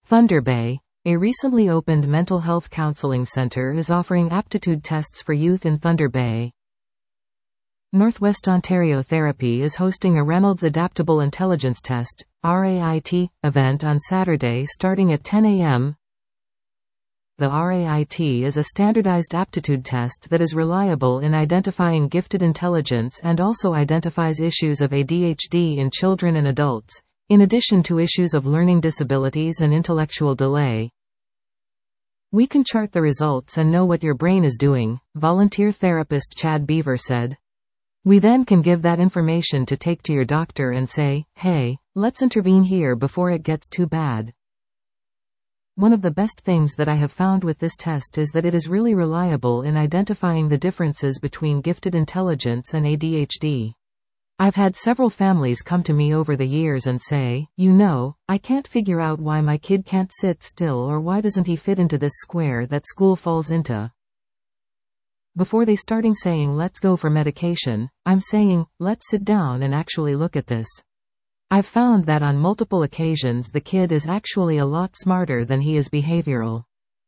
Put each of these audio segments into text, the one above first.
Thunder Bay, a recently opened mental health counseling center, is offering aptitude tests for youth in Thunder Bay. Northwest Ontario Therapy is hosting a Reynolds Adaptable Intelligence Test (RAIT) event on Saturday starting at 10 a.m. The RAIT is a standardized aptitude test that is reliable in identifying gifted intelligence and also identifies issues of ADHD in children and adults, in addition to issues of learning disabilities and intellectual delay. We can chart the results and know what your brain is doing, volunteer therapist Chad Beaver said. We then can give that information to take to your doctor and say, hey, let's intervene here before it gets too bad. One of the best things that I have found with this test is that it is really reliable in identifying the differences between gifted intelligence and ADHD. I've had several families come to me over the years and say, I can't figure out why my kid can't sit still, or why doesn't he fit into this square that school falls into. Before they starting saying let's go for medication, I'm saying, let's sit down and actually look at this. I've found that on multiple occasions the kid is actually a lot smarter than he is behavioral.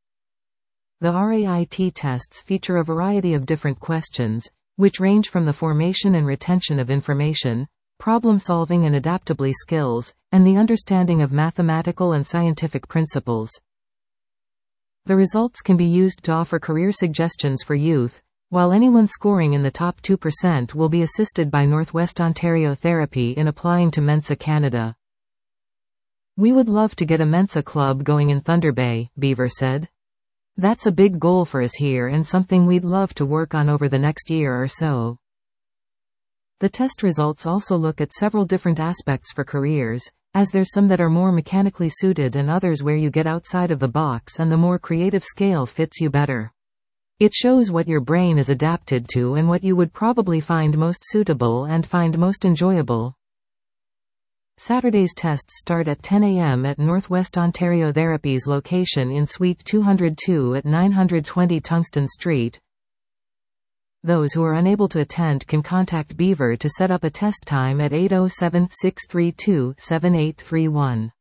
The RAIT tests feature a variety of different questions, which range from the formation and retention of information, problem-solving and adaptability skills, and the understanding of mathematical and scientific principles. The results can be used to offer career suggestions for youth, while anyone scoring in the top 2% will be assisted by Northwest Ontario Therapy in applying to Mensa Canada. We would love to get a Mensa club going in Thunder Bay, Beaver said. That's a big goal for us here and something we'd love to work on over the next year or so. The test results also look at several different aspects for careers, as there's some that are more mechanically suited and others where you get outside of the box and the more creative scale fits you better. It shows what your brain is adapted to and what you would probably find most suitable and find most enjoyable. Saturday's tests start at 10 a.m. at Northwest Ontario Therapy's location in Suite 202 at 920 Tungsten Street. Those who are unable to attend can contact Beaver to set up a test time at 807-632-7831.